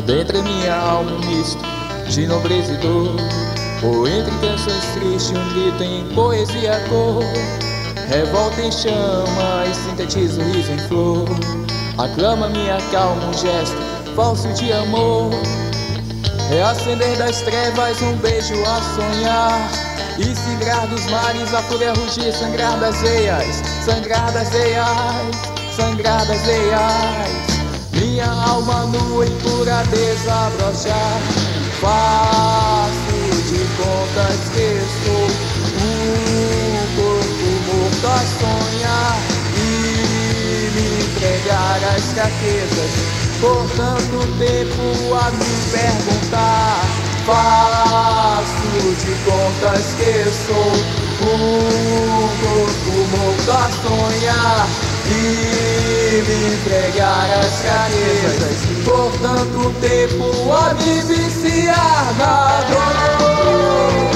Adentra minha alma um misto de nobreza e dor, ou entre canções tristes um grito em poesia cor. Revolta em chama e sintetiza o riso em flor. Aclama minha calma um gesto falso de amor. Reacender das trevas um beijo a sonhar, e singrar dos mares a fúria rugir, sangrar das veias, sangrar das veias, sangrar das veias. Minha alma nua e pura desabrochar, faço de contas que sou um corpo morto a sonhar e me entregar às fraquezas. Por tanto tempo a me perguntar, faço de contas que sou um corpo morto a sonhar e me entregar às fraquezas. Por tanto tempo a me viciar na dor.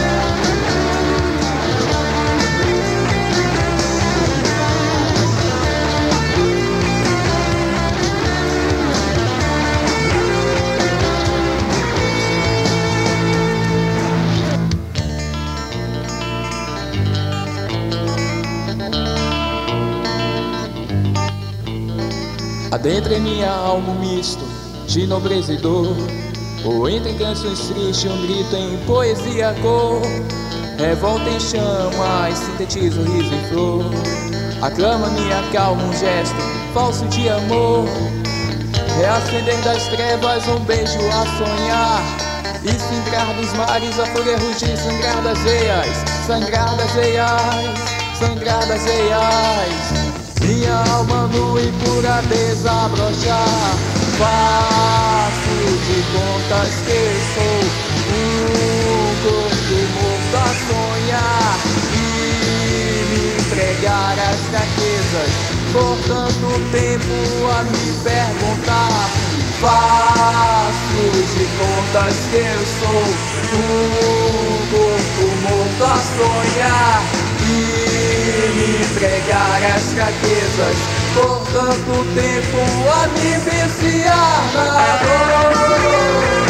Adentra em minha alma um misto de nobreza e dor, ou entre canções tristes um grito em poesia cor. Revolta em chama e sintetiza o riso em flor. Aclama minha calma um gesto falso de amor. Reacender das trevas um beijo a sonhar, e singrar dos mares a fúria rugir, sangrar das veias, sangrar das veias, sangrar das veias. Minha alma nua e pura desabrochar, faço de contas que sou um corpo morto a sonhar e me entregar às fraquezas. Por tanto tempo a me perguntar, faço de contas que sou um corpo morto a sonhar e me entregar às fraquezas. Por tanto tempo a me viciar na dor.